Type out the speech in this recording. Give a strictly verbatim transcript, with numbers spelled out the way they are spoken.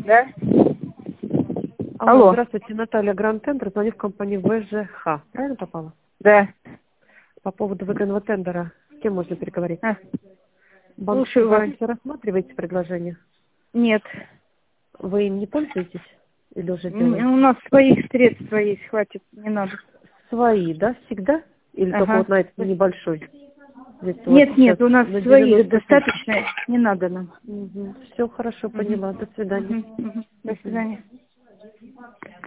Да? Алло, Алло. здравствуйте, Наталья, Гранд Тендер, звоню в компанию ВЖХ. Правильно попала? Да. По поводу выгодного тендера. С кем можно переговорить? А, Банк слушаю вас. гарантии рассматриваете предложение? Нет. Вы им не пользуетесь? Или уже М, делаете? У нас своих средств есть, хватит, не надо. Свои, да, всегда? Или только вот Ага. на этот небольшой? Здесь у вас Нет, сейчас нет, у нас на своих девяносто тысяч. достаточно, не надо нам. Все хорошо, Мгм. поняла. До свидания. Мгм, мгм. До Мгм. свидания.